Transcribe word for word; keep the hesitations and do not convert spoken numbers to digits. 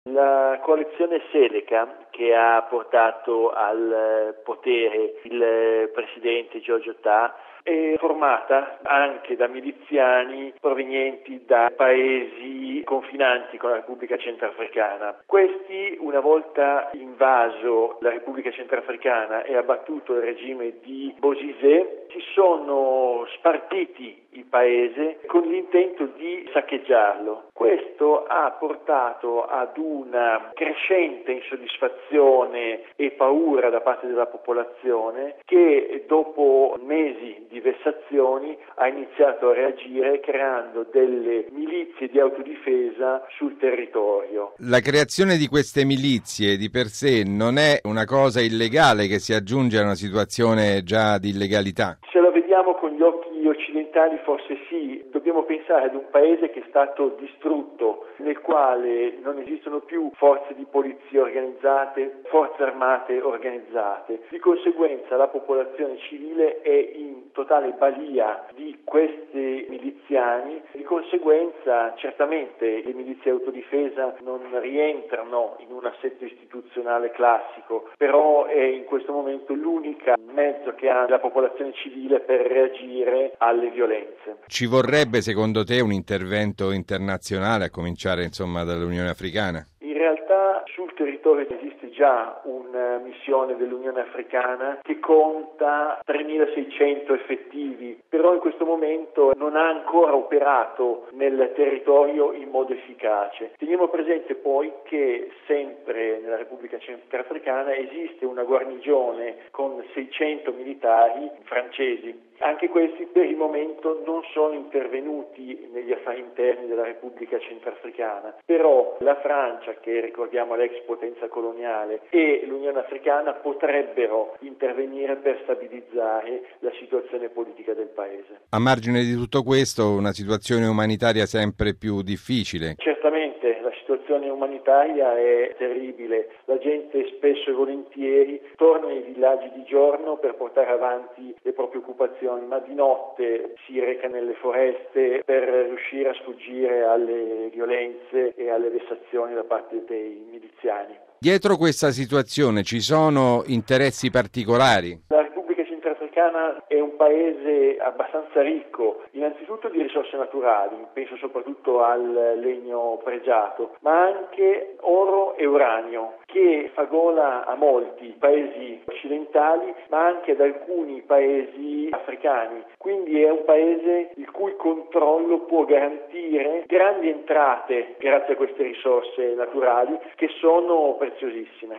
La coalizione Seleka, che ha portato al potere il presidente Giorgio Tà, è formata anche da miliziani provenienti da paesi confinanti con la Repubblica Centrafricana. Questi, una volta invaso la Repubblica Centrafricana e abbattuto il regime di Bozizé, si sono spartiti il paese con l'intento di saccheggiarlo. Questo ha portato ad una crescente insoddisfazione e paura da parte della popolazione che dopo mesi di vessazioni ha iniziato a reagire creando delle milizie di autodifesa sul territorio. La creazione di queste milizie di per sé non è una cosa illegale che si aggiunge a una situazione già di illegalità? Se lo vediamo con gli occhi occidentali forse sì, dobbiamo pensare ad un paese che è stato distrutto, nel quale non esistono più forze di polizia organizzate, forze armate organizzate. Di conseguenza la popolazione civile è in totale balia di questi miliziani, di conseguenza certamente le milizie autodifesa non rientrano in un assetto istituzionale classico, però è in questo momento l'unica mezzo che ha la popolazione civile per reagire alle violenze. Ci vorrebbe secondo te un intervento internazionale, a cominciare insomma dall'Unione Africana? In realtà sul territorio esiste già una missione dell'Unione Africana che conta tremilaseicento effettivi, però in questo momento non ha ancora operato nel territorio in modo efficace. Teniamo presente poi che sempre nella Repubblica Centrafricana esiste una guarnigione con seicento militari francesi. Anche questi per il momento non sono intervenuti negli affari interni della Repubblica Centrafricana, però la Francia, che ricordiamo l'ex potenza coloniale, e l'Unione Africana potrebbero intervenire per stabilizzare la situazione politica del paese. A margine di tutto questo, una situazione umanitaria sempre più difficile. Certamente la situazione umanitaria è terribile, la gente spesso e volentieri torna nei villaggi di giorno per portare avanti le proprie occupazioni, ma di notte si reca nelle foreste per riuscire a sfuggire alle violenze e alle vessazioni da parte dei miliziani. Dietro questa situazione ci sono interessi particolari? La Repubblica Centrafricana è un paese abbastanza ricco, innanzitutto di risorse naturali, penso soprattutto al legno pregiato, ma anche oro e uranio, che fa gola a molti paesi occidentali, ma anche ad alcuni paesi africani. Quindi è un paese il cui controllo può garantire grandi entrate grazie a queste risorse naturali che sono preziosissime.